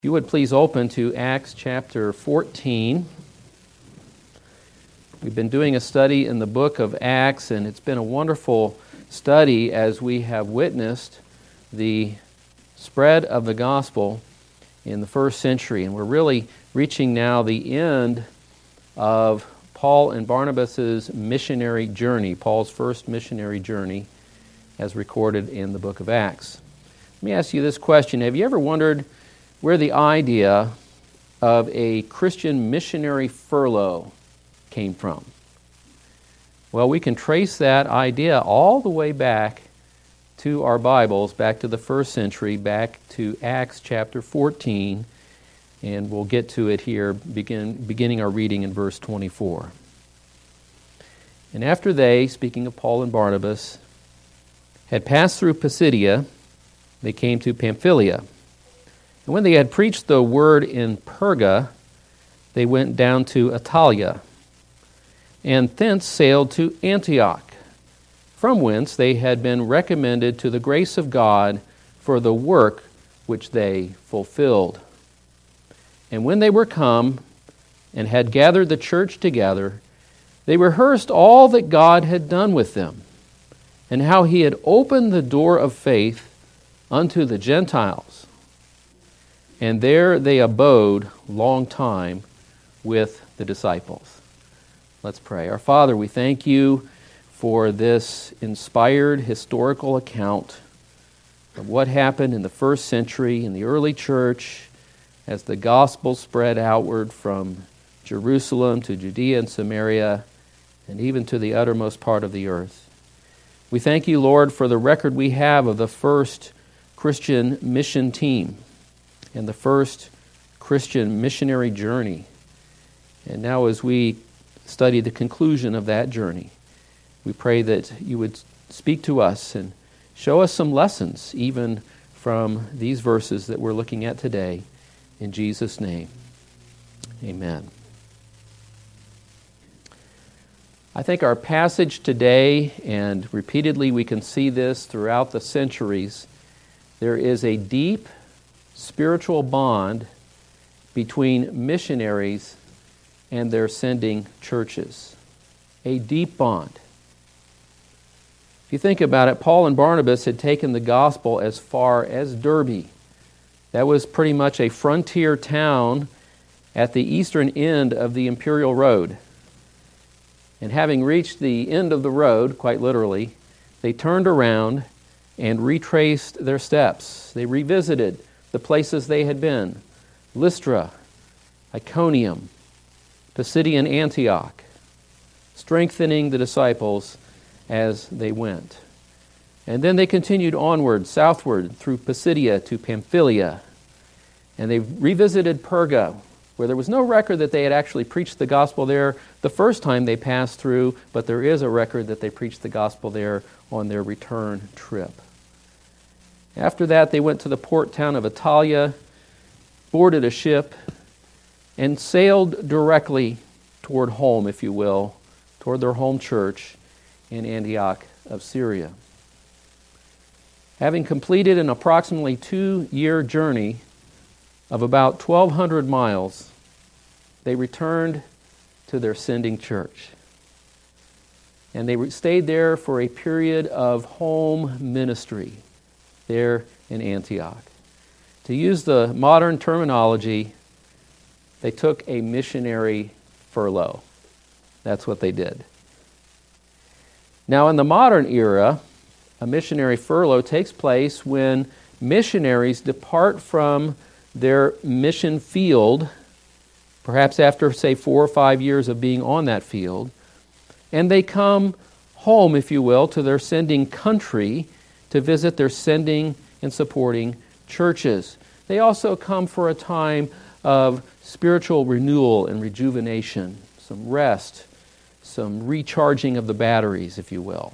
If you would please open to Acts chapter 14. We've been doing a study in the book of Acts, and it's been a wonderful study as we have witnessed the spread of the gospel in the first century. And we're really reaching now the end of Paul and Barnabas' missionary journey, Paul's first missionary journey, as recorded in the book of Acts. Let me ask you this question. Have you ever wondered where the idea of a Christian missionary furlough came from? Well, we can trace that idea all the way back to our Bibles, back to the first century, back to Acts chapter 14, and we'll get to it here, beginning our reading in verse 24. And after they, speaking of Paul and Barnabas, had passed through Pisidia, they came to Pamphylia. And when they had preached the word in Perga, they went down to Attalia, and thence sailed to Antioch, from whence they had been recommended to the grace of God for the work which they fulfilled. And when they were come and had gathered the church together, they rehearsed all that God had done with them, and how he had opened the door of faith unto the Gentiles. And there they abode long time with the disciples. Let's pray. Our Father, we thank you for this inspired historical account of what happened in the first century in the early church as the gospel spread outward from Jerusalem to Judea and Samaria and even to the uttermost part of the earth. We thank you, Lord, for the record we have of the first Christian mission team and the first Christian missionary journey. And now as we study the conclusion of that journey, we pray that you would speak to us and show us some lessons even from these verses that we're looking at today. In Jesus' name, amen. I think our passage today, and repeatedly we can see this throughout the centuries, there is a deep spiritual bond between missionaries and their sending churches. A deep bond. If you think about it, Paul and Barnabas had taken the gospel as far as Derbe. That was pretty much a frontier town at the eastern end of the Imperial Road. And having reached the end of the road, quite literally, they turned around and retraced their steps. They revisited the places they had been: Lystra, Iconium, Pisidian Antioch, strengthening the disciples as they went. And then they continued onward, southward, through Pisidia to Pamphylia. And they revisited Perga, where there was no record that they had actually preached the gospel there the first time they passed through, but there is a record that they preached the gospel there on their return trip. After that, they went to the port town of Attalia, boarded a ship, and sailed directly toward home, if you will, toward their home church in Antioch of Syria. Having completed an approximately 2-year journey of about 1,200 miles, they returned to their sending church. And they stayed there for a period of home ministry there in Antioch. To use the modern terminology, they took a missionary furlough. That's what they did. Now, in the modern era, a missionary furlough takes place when missionaries depart from their mission field, perhaps after, say, 4 or 5 years of being on that field, and they come home, if you will, to their sending country to visit their sending and supporting churches. They also come for a time of spiritual renewal and rejuvenation, some rest, some recharging of the batteries, if you will.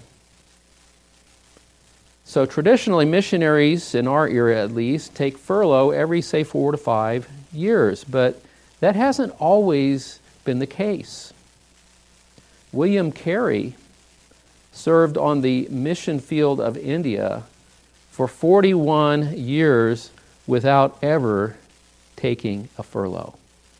So traditionally, missionaries, in our era at least, take furlough every, say, 4 to 5 years, but that hasn't always been the case. William Carey served on the mission field of India for 41 years without ever taking a furlough.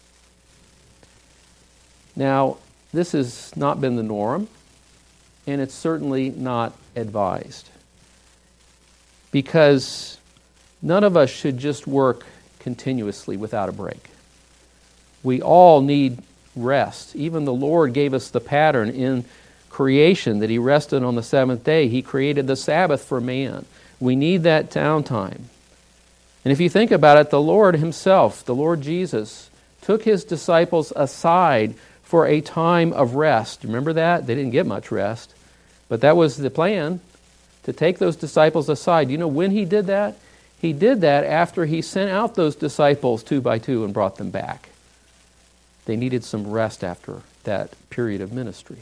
Now, this has not been the norm, and it's certainly not advised, because none of us should just work continuously without a break. We all need rest. Even the Lord gave us the pattern in creation that He rested on the seventh day. He created the Sabbath for man. We need that downtime. And if you think about it, the Lord Himself, the Lord Jesus, took His disciples aside for a time of rest. Remember that? They didn't get much rest. But that was the plan, to take those disciples aside. You know when He did that? He did that after He sent out those disciples 2 by 2 and brought them back. They needed some rest after that period of ministry.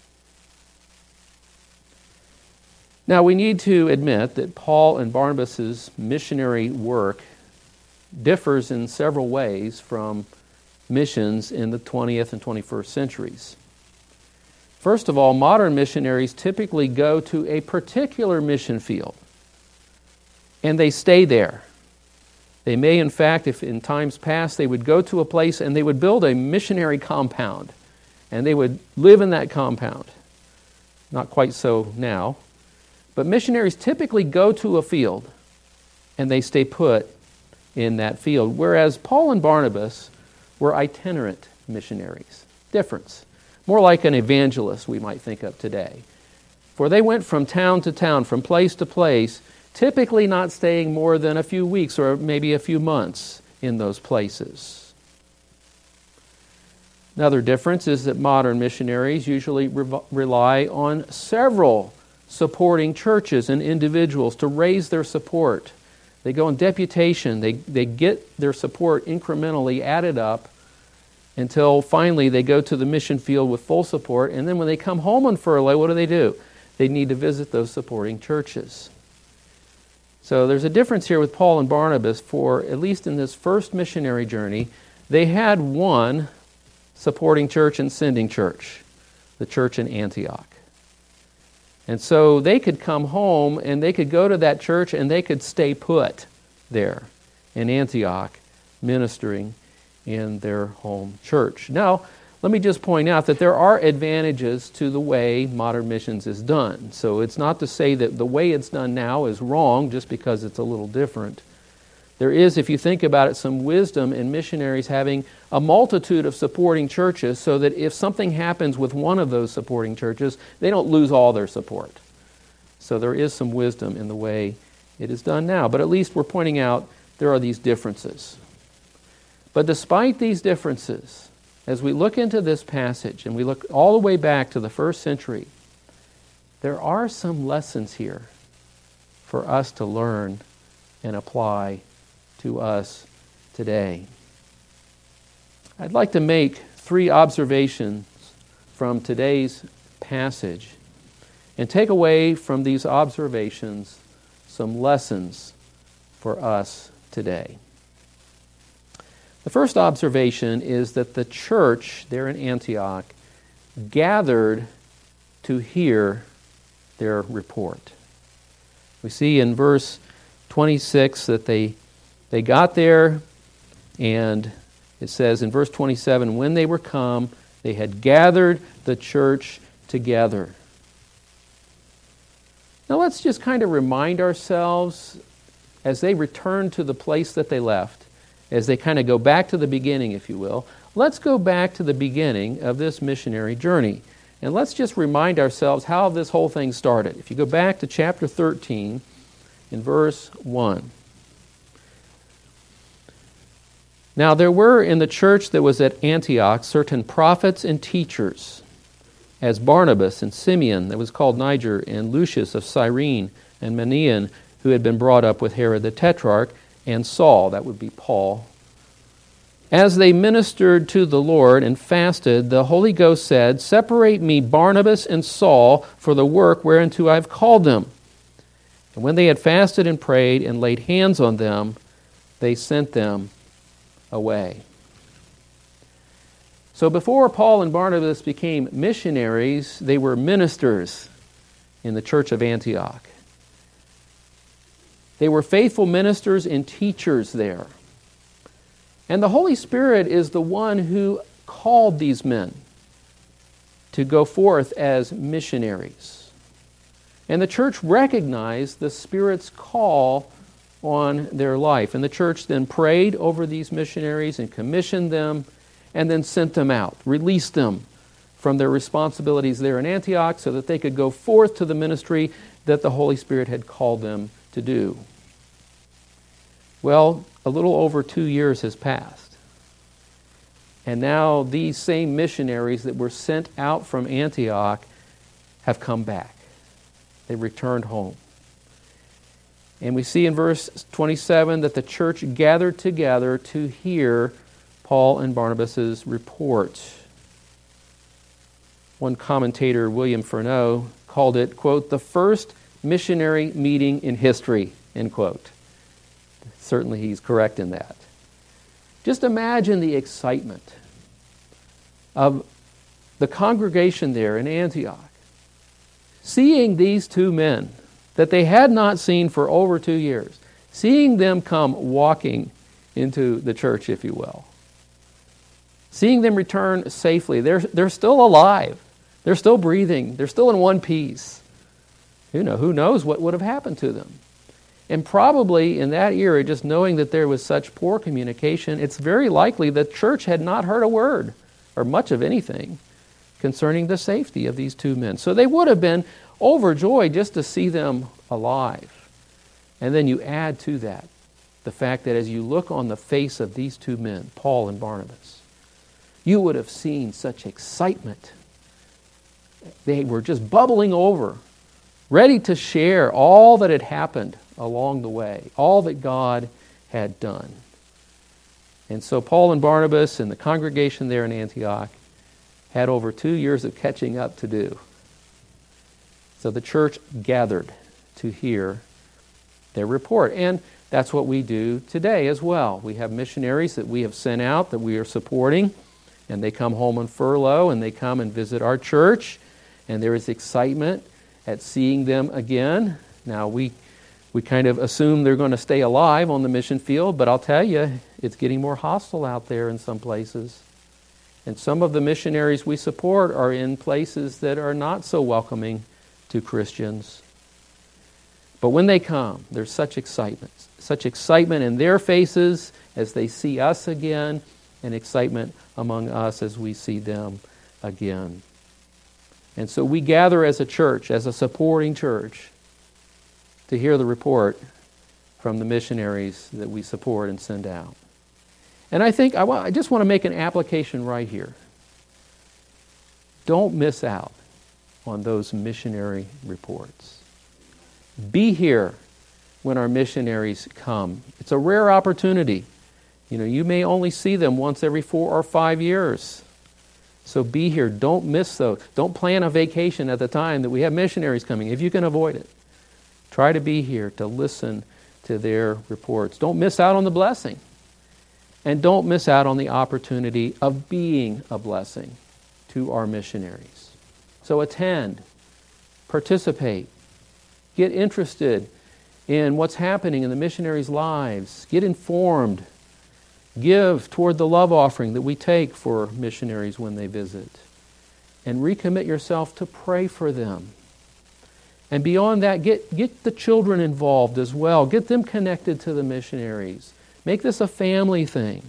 Now, we need to admit that Paul and Barnabas' missionary work differs in several ways from missions in the 20th and 21st centuries. First of all, modern missionaries typically go to a particular mission field, and they stay there. They may, in fact, if in times past, they would go to a place and they would build a missionary compound, and they would live in that compound. Not quite so now. But missionaries typically go to a field, and they stay put in that field, whereas Paul and Barnabas were itinerant missionaries. Difference. More like an evangelist we might think of today. For they went from town to town, from place to place, typically not staying more than a few weeks or maybe a few months in those places. Another difference is that modern missionaries usually rely on several supporting churches and individuals to raise their support. They go in deputation. They get their support incrementally added up until finally they go to the mission field with full support. And then when they come home on furlough, what do? They need to visit those supporting churches. So there's a difference here with Paul and Barnabas. For at least in this first missionary journey, they had one supporting church and sending church, the church in Antioch. And so they could come home and they could go to that church and they could stay put there in Antioch, ministering in their home church. Now, let me just point out that there are advantages to the way modern missions is done. So it's not to say that the way it's done now is wrong just because it's a little different. There is, if you think about it, some wisdom in missionaries having a multitude of supporting churches so that if something happens with one of those supporting churches, they don't lose all their support. So there is some wisdom in the way it is done now. But at least we're pointing out there are these differences. But despite these differences, as we look into this passage and we look all the way back to the first century, there are some lessons here for us to learn and apply to us today. I'd like to make 3 observations from today's passage and take away from these observations some lessons for us today. The first observation is that the church there in Antioch gathered to hear their report. We see in verse 26 that they got there, and it says in verse 27, when they were come, they had gathered the church together. Now let's just kind of remind ourselves as they return to the place that they left, as they kind of go back to the beginning, if you will. Let's go back to the beginning of this missionary journey. And let's just remind ourselves how this whole thing started. If you go back to chapter 13, in verse 1. Now there were in the church that was at Antioch certain prophets and teachers, as Barnabas and Simeon, that was called Niger, and Lucius of Cyrene, and Manaen, who had been brought up with Herod the Tetrarch, and Saul, that would be Paul. As they ministered to the Lord and fasted, the Holy Ghost said, separate me Barnabas and Saul for the work whereunto I have called them. And when they had fasted and prayed and laid hands on them, they sent them away. So before Paul and Barnabas became missionaries, they were ministers in the church of Antioch. They were faithful ministers and teachers there. And the Holy Spirit is the one who called these men to go forth as missionaries. And the church recognized the Spirit's call on their life. And the church then prayed over these missionaries and commissioned them and then sent them out, released them from their responsibilities there in Antioch so that they could go forth to the ministry that the Holy Spirit had called them to do. Well, a little over 2 years has passed. And now these same missionaries that were sent out from Antioch have come back. They returned home. And we see in verse 27 that the church gathered together to hear Paul and Barnabas' report. One commentator, William Furneaux, called it, quote, the first missionary meeting in history, end quote. Certainly he's correct in that. Just imagine the excitement of the congregation there in Antioch, seeing these two men that they had not seen for over 2 years, seeing them come walking into the church, if you will. Seeing them return safely. They're still alive. They're still breathing. They're still in one piece. Who knows what would have happened to them? And probably in that era, just knowing that there was such poor communication, it's very likely the church had not heard a word or much of anything concerning the safety of these two men. So they would have been overjoyed just to see them alive. And then you add to that the fact that as you look on the face of these two men, Paul and Barnabas, you would have seen such excitement. They were just bubbling over, ready to share all that had happened along the way, all that God had done. And so Paul and Barnabas and the congregation there in Antioch had over 2 years of catching up to do. So the church gathered to hear their report. And that's what we do today as well. We have missionaries that we have sent out that we are supporting, and they come home on furlough, and they come and visit our church, and there is excitement at seeing them again. Now, we kind of assume they're going to stay alive on the mission field, but I'll tell you, it's getting more hostile out there in some places. And some of the missionaries we support are in places that are not so welcoming to Christians. But when they come, there's such excitement in their faces as they see us again, and excitement among us as we see them again. And so we gather as a church, as a supporting church, to hear the report from the missionaries that we support and send out. And I think I just want to make an application right here. Don't miss out on those missionary reports. Be here when our missionaries come. It's a rare opportunity. You may only see them once every 4 or 5 years. So be here. Don't miss those. Don't plan a vacation at the time that we have missionaries coming, if you can avoid it. Try to be here to listen to their reports. Don't miss out on the blessing. And don't miss out on the opportunity of being a blessing to our missionaries. So attend, participate, get interested in what's happening in the missionaries' lives, get informed, give toward the love offering that we take for missionaries when they visit, and recommit yourself to pray for them. And beyond that, get the children involved as well. Get them connected to the missionaries. Make this a family thing.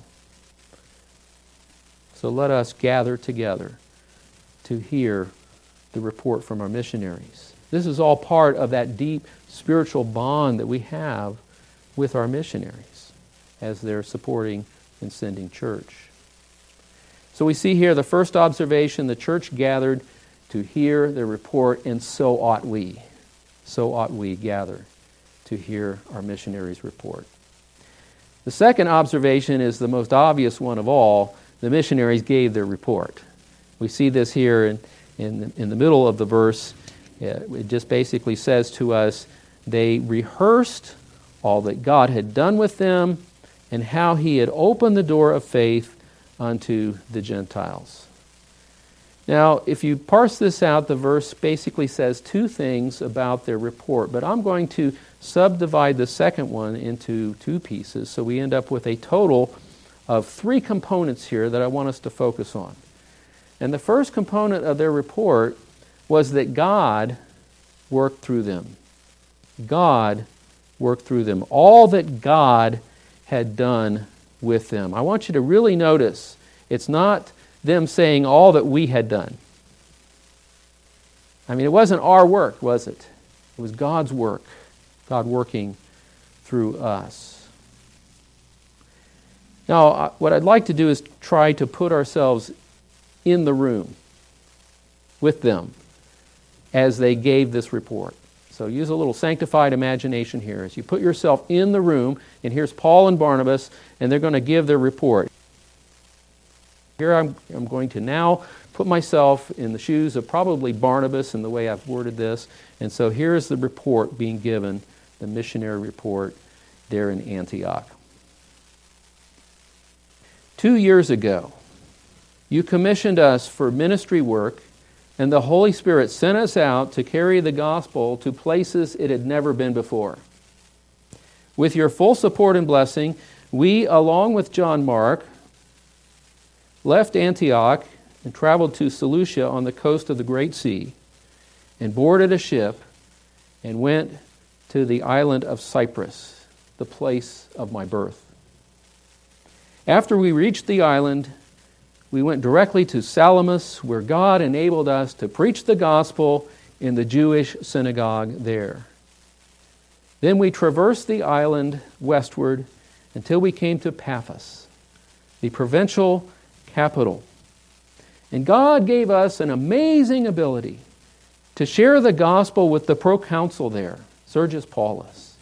So let us gather together to hear the report from our missionaries. This is all part of that deep spiritual bond that we have with our missionaries as they're supporting and sending church. So we see here the first observation, the church gathered to hear the report, and so ought we. So ought we gather to hear our missionaries' report. The second observation is the most obvious one of all. The missionaries gave their report. We see this here in the middle of the verse. It just basically says to us, they rehearsed all that God had done with them and how He had opened the door of faith unto the Gentiles. Now, if you parse this out, the verse basically says two things about their report, but I'm going to subdivide the second one into two pieces, so we end up with a total of three components here that I want us to focus on. And the first component of their report was that God worked through them. God worked through them. All that God had done with them. I want you to really notice, it's not them saying all that we had done. I mean, it wasn't our work, was it? It was God's work. God working through us. Now, what I'd like to do is try to put ourselves in the room with them as they gave this report. So use a little sanctified imagination here. As you put yourself in the room, and here's Paul and Barnabas, and they're going to give their report. Here I'm going to now put myself in the shoes of probably Barnabas in the way I've worded this. And so here's the report being given, the missionary report there in Antioch. 2 years ago, you commissioned us for ministry work, and the Holy Spirit sent us out to carry the gospel to places it had never been before. With your full support and blessing, we, along with John Mark, left Antioch and traveled to Seleucia on the coast of the Great Sea, and boarded a ship and went to the island of Cyprus, the place of my birth. After we reached the island, we went directly to Salamis, where God enabled us to preach the gospel in the Jewish synagogue there. Then we traversed the island westward until we came to Paphos, the provincial capital. And God gave us an amazing ability to share the gospel with the proconsul there, Sergius Paulus.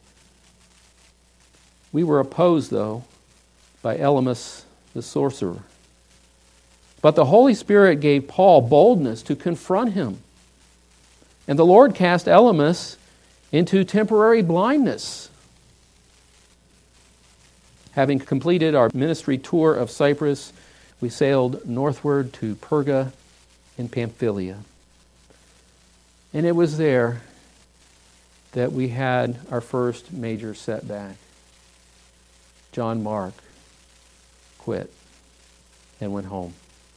We were opposed, though, by Elymas the sorcerer. But the Holy Spirit gave Paul boldness to confront him. And the Lord cast Elymas into temporary blindness. Having completed our ministry tour of Cyprus, we sailed northward to Perga in Pamphylia. And it was there that we had our first major setback. John Mark quit and went home.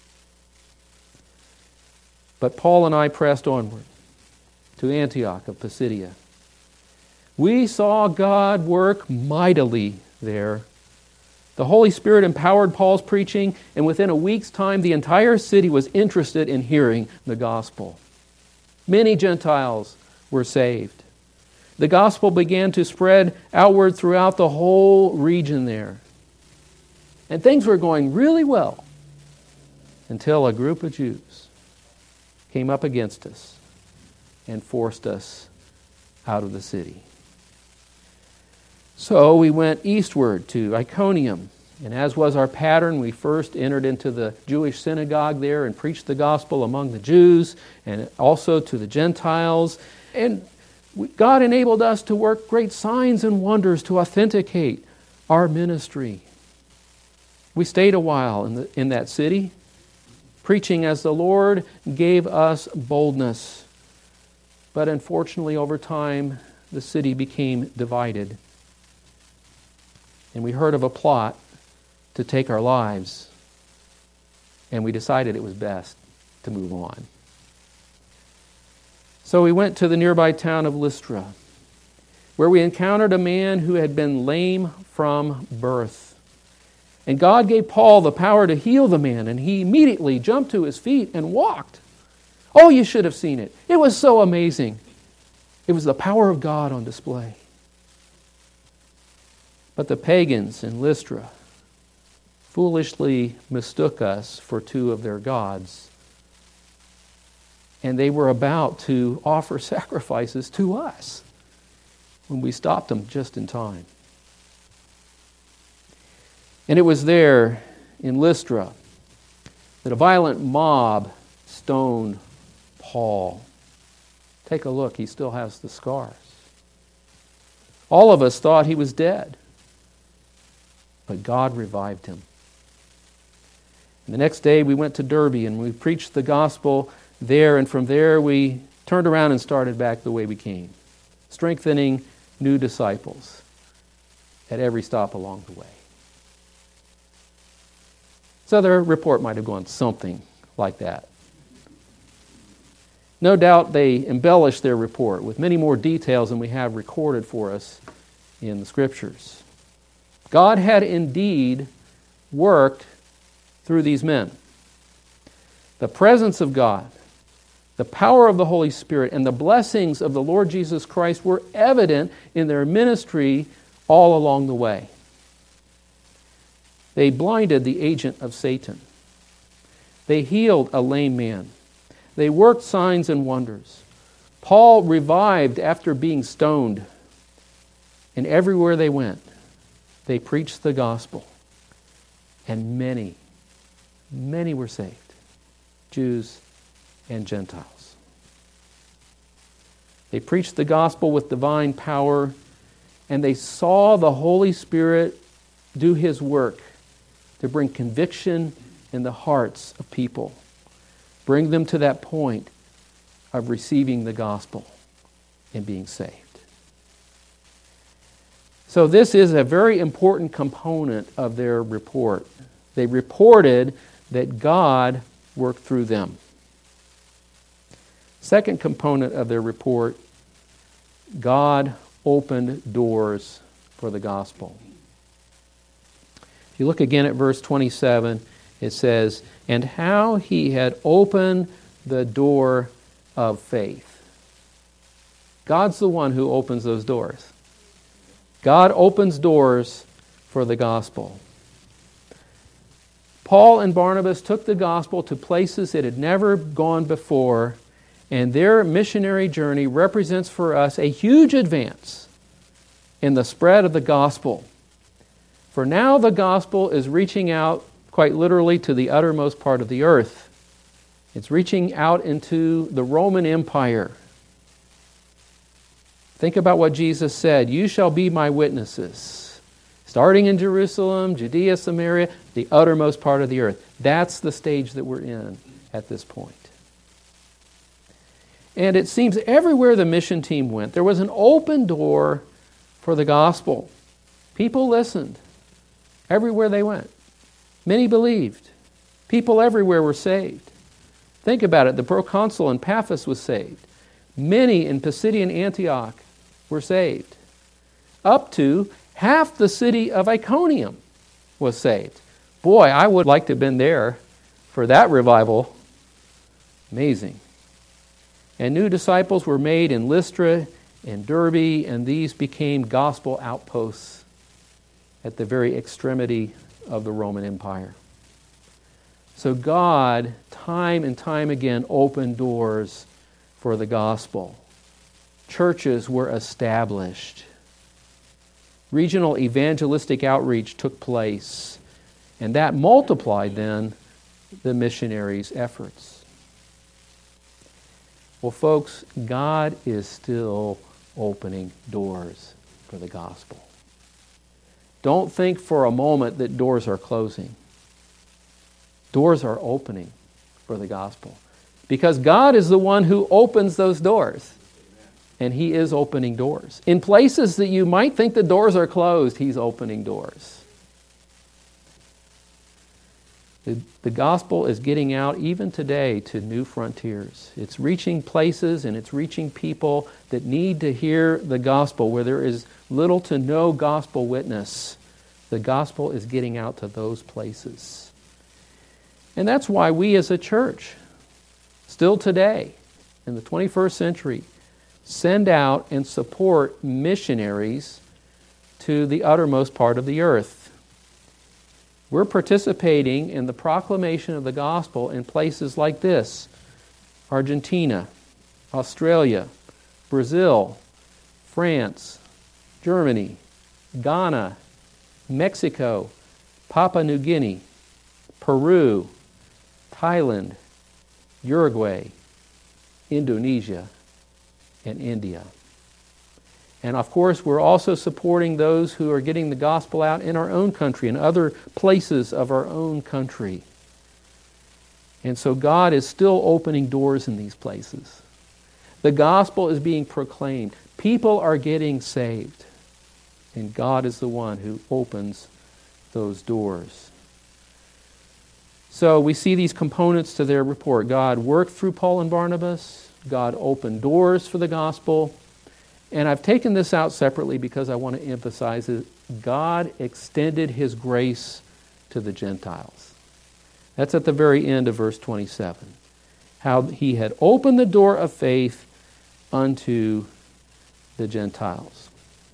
But Paul and I pressed onward to Antioch of Pisidia. We saw God work mightily there. The Holy Spirit empowered Paul's preaching, and within a week's time, the entire city was interested in hearing the gospel. Many Gentiles were saved. The gospel began to spread outward throughout the whole region there. And things were going really well until a group of Jews came up against us and forced us out of the city. So we went eastward to Iconium, and as was our pattern, we first entered into the Jewish synagogue there and preached the gospel among the Jews and also to the Gentiles. And God enabled us to work great signs and wonders to authenticate our ministry. We stayed a while in that city, preaching as the Lord gave us boldness. But unfortunately, over time, the city became divided. And we heard of a plot to take our lives. And we decided it was best to move on. So we went to the nearby town of Lystra, where we encountered a man who had been lame from birth. And God gave Paul the power to heal the man, and he immediately jumped to his feet and walked. Oh, you should have seen it. It was so amazing. It was the power of God on display. But the pagans in Lystra foolishly mistook us for two of their gods. And they were about to offer sacrifices to us when we stopped them just in time. And it was there in Lystra that a violent mob stoned Paul. Take a look, he still has the scars. All of us thought he was dead, but God revived him. And the next day we went to Derbe and we preached the gospel there, and from there we turned around and started back the way we came, strengthening new disciples at every stop along the way. So their report might have gone something like that. No doubt they embellished their report with many more details than we have recorded for us in the Scriptures. God had indeed worked through these men. The presence of God, the power of the Holy Spirit, and the blessings of the Lord Jesus Christ were evident in their ministry all along the way. They blinded the agent of Satan. They healed a lame man. They worked signs and wonders. Paul revived after being stoned. And everywhere they went, they preached the gospel. And many were saved, Jews and Gentiles. They preached the gospel with divine power, and they saw the Holy Spirit do His work to bring conviction in the hearts of people, bring them to that point of receiving the gospel and being saved. So this is a very important component of their report. They reported that God worked through them. Second component of their report, God opened doors for the gospel. If you look again at verse 27, it says, "And how He had opened the door of faith." God's the one who opens those doors. God opens doors for the gospel. Paul and Barnabas took the gospel to places it had never gone before, and their missionary journey represents for us a huge advance in the spread of the gospel. For now the gospel is reaching out quite literally to the uttermost part of the earth. It's reaching out into the Roman Empire. Think about what Jesus said, "You shall be my witnesses," starting in Jerusalem, Judea, Samaria, the uttermost part of the earth. That's the stage that we're in at this point. And it seems everywhere the mission team went, there was an open door for the gospel. People listened everywhere they went. Many believed. People everywhere were saved. Think about it. The proconsul in Paphos was saved. Many in Pisidian Antioch were saved. Up to half the city of Iconium was saved. Boy, I would like to have been there for that revival. Amazing. And new disciples were made in Lystra and Derbe, and these became gospel outposts at the very extremity of the Roman Empire. So God, time and time again, opened doors for the gospel. Churches were established. Regional evangelistic outreach took place, and that multiplied then the missionaries' efforts. Well, folks, God is still opening doors for the gospel. Don't think for a moment that doors are closing. Doors are opening for the gospel. Because God is the one who opens those doors. And He is opening doors. In places that you might think the doors are closed, He's opening doors. The gospel is getting out even today to new frontiers. It's reaching places and it's reaching people that need to hear the gospel where there is little to no gospel witness. The gospel is getting out to those places. And that's why we as a church, still today, in the 21st century, send out and support missionaries to the uttermost part of the earth. We're participating in the proclamation of the gospel in places like this: Argentina, Australia, Brazil, France, Germany, Ghana, Mexico, Papua New Guinea, Peru, Thailand, Uruguay, Indonesia, and India. And of course, we're also supporting those who are getting the gospel out in our own country and other places of our own country. And so God is still opening doors in these places. The gospel is being proclaimed. People are getting saved. And God is the one who opens those doors. So we see these components to their report. God worked through Paul and Barnabas. God opened doors for the gospel. And I've taken this out separately because I want to emphasize that God extended His grace to the Gentiles. That's at the very end of verse 27. How He had opened the door of faith unto the Gentiles.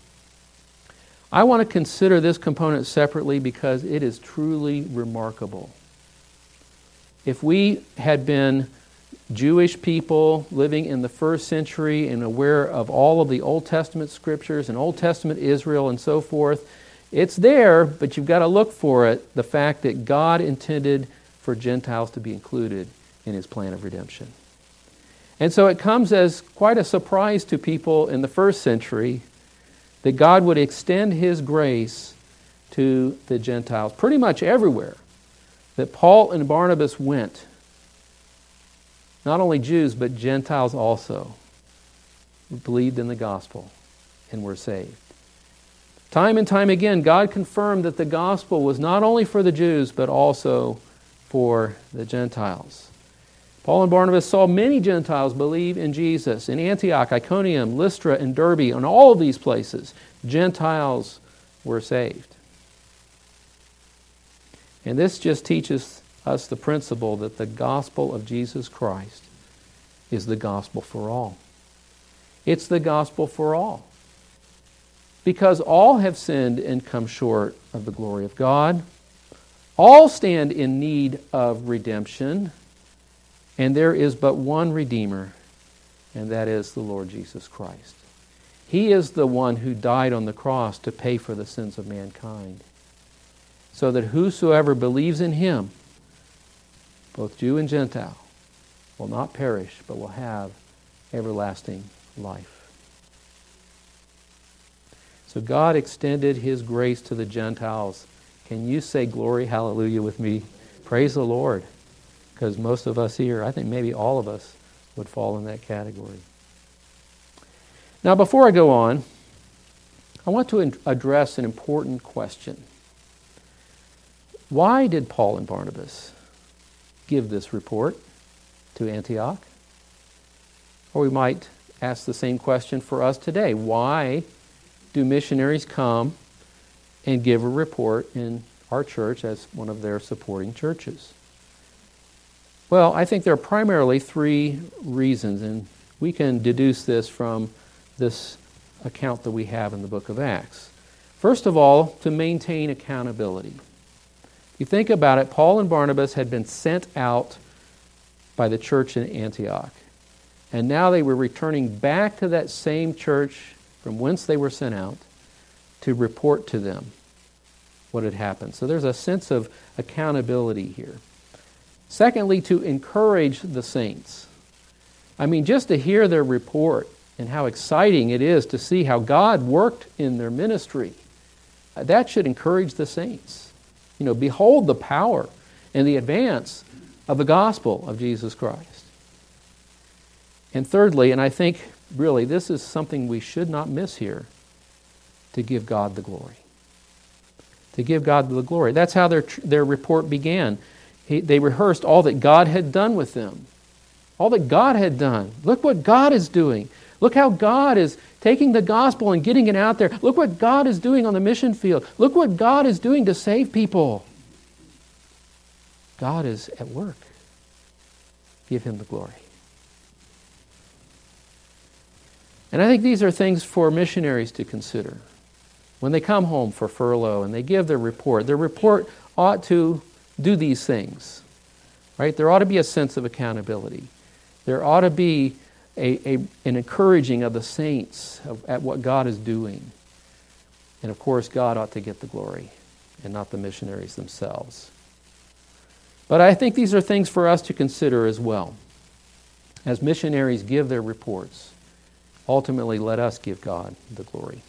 I want to consider this component separately because it is truly remarkable. If we had been Jewish people living in the first century and aware of all of the Old Testament scriptures and Old Testament Israel and so forth, it's there, but you've got to look for it, the fact that God intended for Gentiles to be included in His plan of redemption. And so it comes as quite a surprise to people in the first century that God would extend His grace to the Gentiles pretty much everywhere that Paul and Barnabas went. Not only Jews, but Gentiles also believed in the gospel and were saved. Time and time again, God confirmed that the gospel was not only for the Jews, but also for the Gentiles. Paul and Barnabas saw many Gentiles believe in Jesus. In Antioch, Iconium, Lystra, and Derbe, in all of these places, Gentiles were saved. And this just teaches us the principle that the gospel of Jesus Christ is the gospel for all. It's the gospel for all. Because all have sinned and come short of the glory of God. All stand in need of redemption. And there is but one Redeemer, and that is the Lord Jesus Christ. He is the one who died on the cross to pay for the sins of mankind, so that whosoever believes in Him, both Jew and Gentile, will not perish, but will have everlasting life. So God extended His grace to the Gentiles. Can you say glory, hallelujah with me? Praise the Lord. Because most of us here, I think maybe all of us, would fall in that category. Now, before I go on, I want to address an important question. Why did Paul and Barnabas give this report to Antioch? Or we might ask the same question for us today. Why do missionaries come and give a report in our church as one of their supporting churches? Well, I think there are primarily three reasons, and we can deduce this from this account that we have in the book of Acts. First of all, to maintain accountability. If you think about it, Paul and Barnabas had been sent out by the church in Antioch, and now they were returning back to that same church from whence they were sent out to report to them what had happened. So there's a sense of accountability here. Secondly, to encourage the saints. I mean, just to hear their report and how exciting it is to see how God worked in their ministry, that should encourage the saints. You know, behold the power and the advance of the gospel of Jesus Christ. And thirdly, and I think really this is something we should not miss here, to give God the glory. To give God the glory. That's how their report began. They rehearsed all that God had done with them. All that God had done. Look what God is doing. Look how God is taking the gospel and getting it out there. Look what God is doing on the mission field. Look what God is doing to save people. God is at work. Give Him the glory. And I think these are things for missionaries to consider. When they come home for furlough and they give their report ought to do these things, right? There ought to be a sense of accountability. There ought to be an encouraging of the saints at what God is doing. And of course, God ought to get the glory and not the missionaries themselves. But I think these are things for us to consider as well. As missionaries give their reports, ultimately let us give God the glory.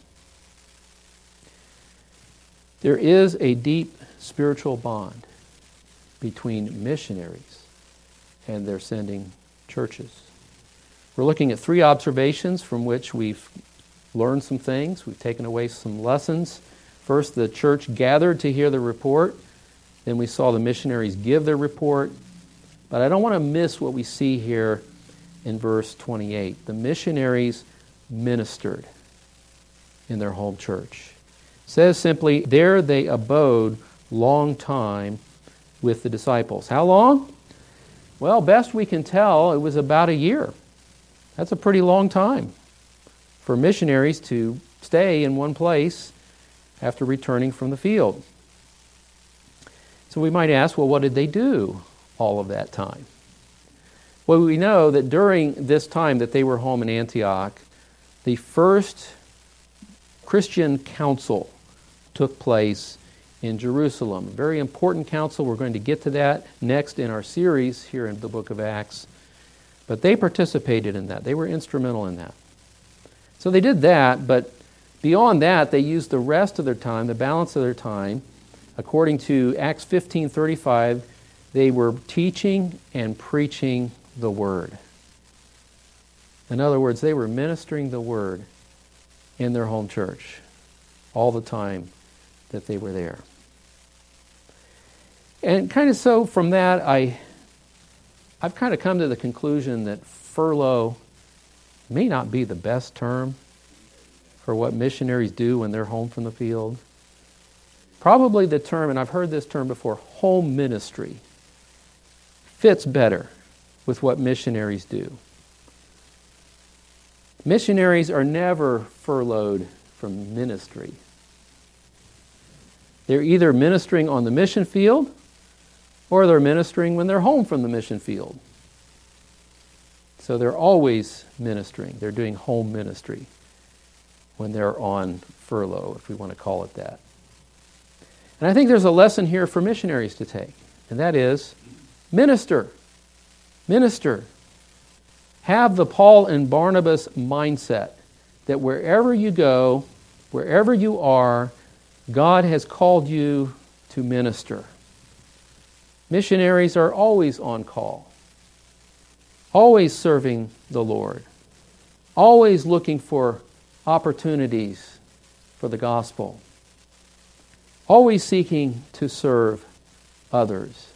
There is a deep spiritual bond between missionaries and their sending churches. We're looking at three observations from which we've learned some things. We've taken away some lessons. First, the church gathered to hear the report. Then we saw the missionaries give their report. But I don't want to miss what we see here in verse 28. The missionaries ministered in their home church. It says simply, there they abode long time with the disciples. How long? Well, best we can tell, it was about a year. That's a pretty long time for missionaries to stay in one place after returning from the field. So we might ask, well, what did they do all of that time? Well, we know that during this time that they were home in Antioch, the first Christian council took place in Jerusalem. A very important council. We're going to get to that next in our series here in the book of Acts. But they participated in that. They were instrumental in that. So they did that, but beyond that, they used the rest of their time, the balance of their time. According to Acts 15:35, they were teaching and preaching the Word. In other words, they were ministering the Word in their home church all the time that they were there. And kind of so from that, I've kind of come to the conclusion that furlough may not be the best term for what missionaries do when they're home from the field. Probably the term, and I've heard this term before, home ministry, fits better with what missionaries do. Missionaries are never furloughed from ministry. They're either ministering on the mission field or they're ministering when they're home from the mission field. So they're always ministering. They're doing home ministry when they're on furlough, if we want to call it that. And I think there's a lesson here for missionaries to take, and that is minister. Minister. Have the Paul and Barnabas mindset that wherever you go, wherever you are, God has called you to minister. Missionaries are always on call, always serving the Lord, always looking for opportunities for the gospel, always seeking to serve others.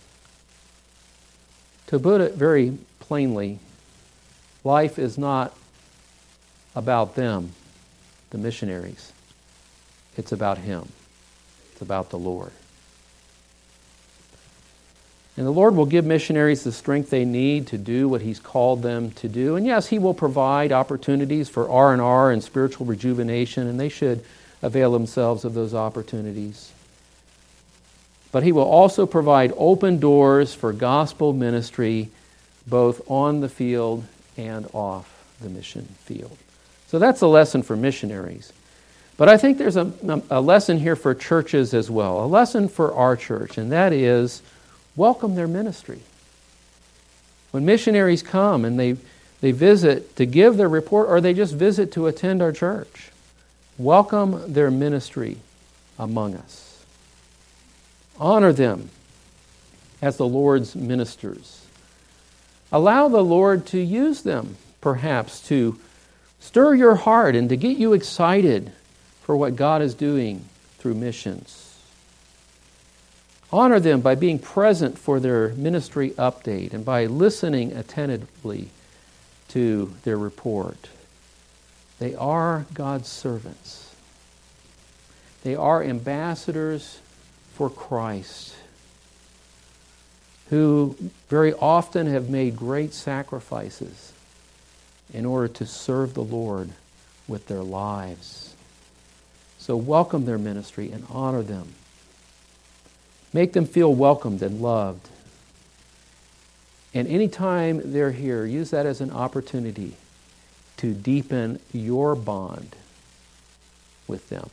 To put it very plainly, life is not about them, the missionaries. It's about Him. It's about the Lord. And the Lord will give missionaries the strength they need to do what He's called them to do. And yes, He will provide opportunities for R&R and spiritual rejuvenation, and they should avail themselves of those opportunities. But He will also provide open doors for gospel ministry both on the field and off the mission field. So that's a lesson for missionaries. But I think there's a lesson here for churches as well, a lesson for our church, and that is welcome their ministry. When missionaries come and they visit to give their report, or they just visit to attend our church, welcome their ministry among us. Honor them as the Lord's ministers. Allow the Lord to use them, perhaps, to stir your heart and to get you excited for what God is doing through missions. Honor them by being present for their ministry update and by listening attentively to their report. They are God's servants. They are ambassadors for Christ, who very often have made great sacrifices in order to serve the Lord with their lives. So welcome their ministry and honor them. Make them feel welcomed and loved. And anytime they're here, use that as an opportunity to deepen your bond with them.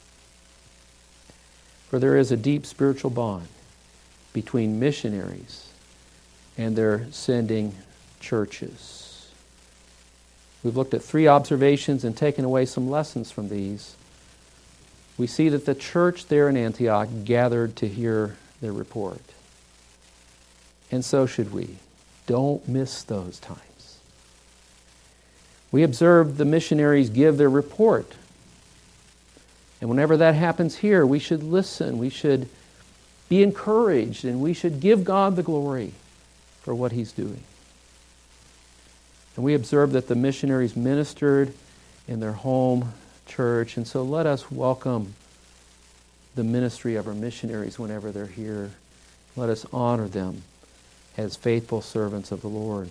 For there is a deep spiritual bond between missionaries and their sending churches. We've looked at 3 observations and taken away some lessons from these. We see that the church there in Antioch gathered to hear their report. And so should we. Don't miss those times. We observed the missionaries give their report. And whenever that happens here, we should listen. We should be encouraged, and we should give God the glory for what He's doing. And we observe that the missionaries ministered in their home church, and so let us welcome the ministry of our missionaries whenever they're here. Let us honor them as faithful servants of the Lord.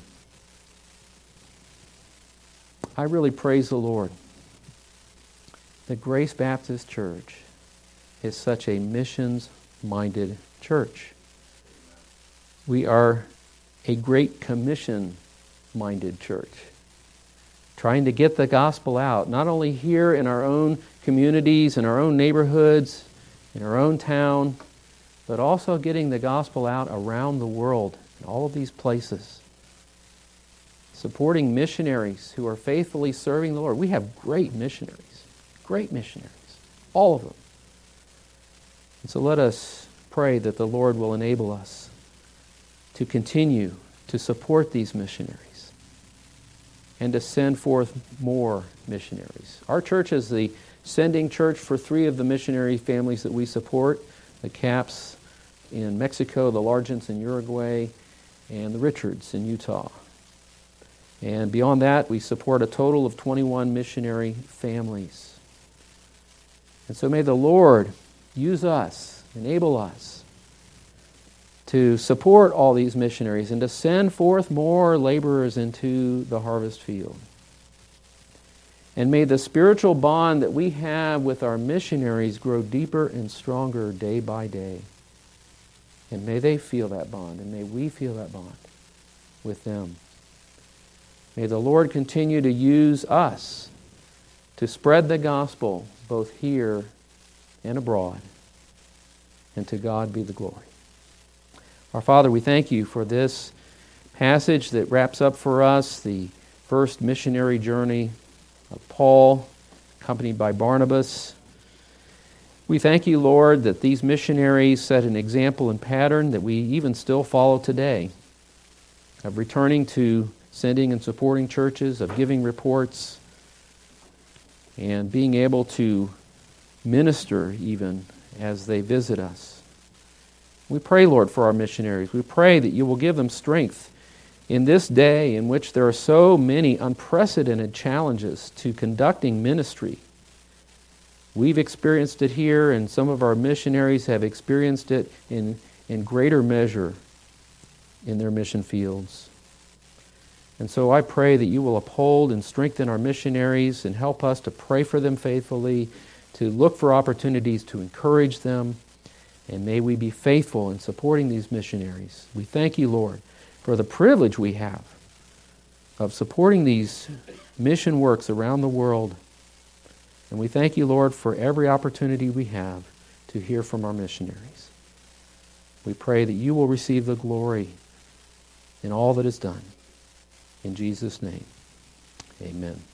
I really praise the Lord that Grace Baptist Church is such a missions-minded church. We are a Great Commission-minded church, trying to get the gospel out, not only here in our own communities, in our own neighborhoods, in our own town, but also getting the gospel out around the world, in all of these places. Supporting missionaries who are faithfully serving the Lord. We have great missionaries, all of them. And so let us pray that the Lord will enable us to continue to support these missionaries and to send forth more missionaries. Our church is the sending church for 3 of the missionary families that we support, the Caps in Mexico, the Largents in Uruguay, and the Richards in Utah. And beyond that, we support a total of 21 missionary families. And so may the Lord use us, enable us to support all these missionaries and to send forth more laborers into the harvest field. And may the spiritual bond that we have with our missionaries grow deeper and stronger day by day. And may they feel that bond, and may we feel that bond with them. May the Lord continue to use us to spread the gospel both here and abroad. And to God be the glory. Our Father, we thank you for this passage that wraps up for us the first missionary journey of Paul, accompanied by Barnabas. We thank you, Lord, that these missionaries set an example and pattern that we even still follow today, of returning to sending and supporting churches, of giving reports, and being able to minister even as they visit us. We pray, Lord, for our missionaries. We pray that you will give them strength in this day in which there are so many unprecedented challenges to conducting ministry. We've experienced it here, and some of our missionaries have experienced it in greater measure in their mission fields. And so I pray that you will uphold and strengthen our missionaries and help us to pray for them faithfully, to look for opportunities to encourage them, and may we be faithful in supporting these missionaries. We thank you, Lord, for the privilege we have of supporting these mission works around the world. And we thank you, Lord, for every opportunity we have to hear from our missionaries. We pray that you will receive the glory in all that is done. In Jesus' name, amen.